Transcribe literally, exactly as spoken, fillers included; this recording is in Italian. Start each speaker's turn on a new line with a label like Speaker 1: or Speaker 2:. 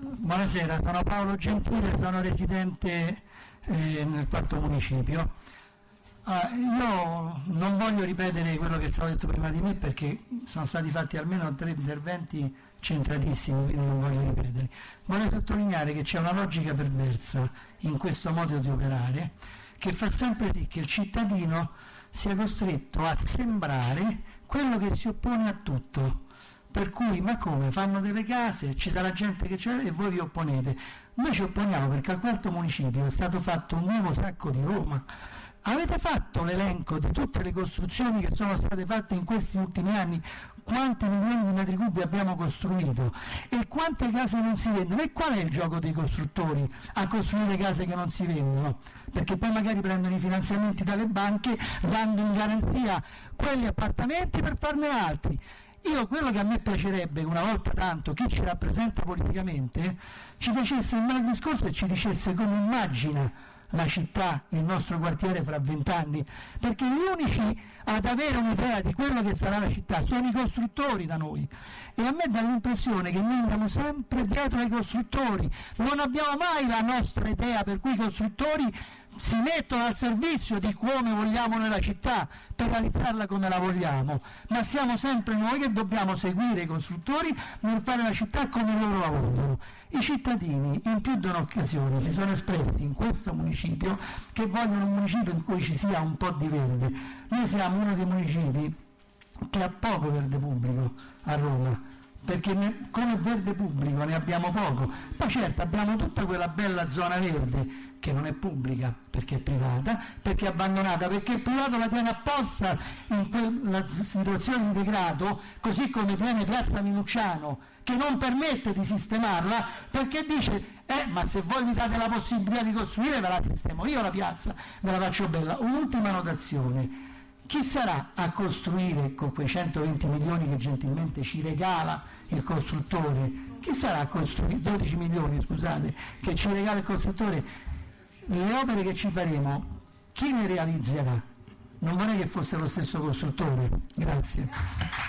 Speaker 1: Buonasera, sono Paolo Gentile, sono residente eh, nel quarto municipio. Ah, io non voglio ripetere quello che è stato detto prima di me perché sono stati fatti almeno tre interventi centratissimi, quindi non voglio ripetere. Voglio sottolineare che c'è una logica perversa in questo modo di operare che fa sempre sì che il cittadino sia costretto a sembrare quello che si oppone a tutto. Per cui, ma come, fanno delle case, ci sarà gente che c'è e voi vi opponete. Noi ci opponiamo perché al quarto municipio è stato fatto un nuovo sacco di Roma. Avete fatto l'elenco di tutte le costruzioni che sono state fatte in questi ultimi anni? Quanti milioni di metri cubi abbiamo costruito? E quante case non si vendono? E qual è il gioco dei costruttori a costruire case che non si vendono? Perché poi magari prendono i finanziamenti dalle banche dando in garanzia quegli appartamenti per farne altri. Io quello che a me piacerebbe una volta tanto chi ci rappresenta politicamente ci facesse un bel discorso e ci dicesse come immagina la città, il nostro quartiere fra vent'anni, perché gli unici ad avere un'idea di quello che sarà la città sono i costruttori da noi, e a me dà l'impressione che noi andiamo sempre dietro ai costruttori, non abbiamo mai la nostra idea, per cui i costruttori si mettono al servizio di come vogliamo noi la città per realizzarla come la vogliamo, ma siamo sempre noi che dobbiamo seguire i costruttori nel fare la città come loro la vogliono. I cittadini in più di un'occasione si sono espressi in questo municipio che vogliono un municipio in cui ci sia un po' di verde. Noi siamo uno dei municipi che ha poco verde pubblico a Roma, perché ne, come verde pubblico ne abbiamo poco. Poi certo abbiamo tutta quella bella zona verde che non è pubblica perché è privata, perché è abbandonata, perché il privato la tiene apposta in quella situazione di degrado, così come tiene Piazza Minucciano, che non permette di sistemarla perché dice eh ma se voi mi date la possibilità di costruire ve la sistemo io la piazza, ve la faccio bella. Un'ultima notazione: chi sarà a costruire con quei centoventi milioni che gentilmente ci regala il costruttore? Chi sarà a costruire, dodici milioni scusate, che ci regala il costruttore? Le opere che ci faremo, chi le realizzerà? Non vorrei che fosse lo stesso costruttore. Grazie.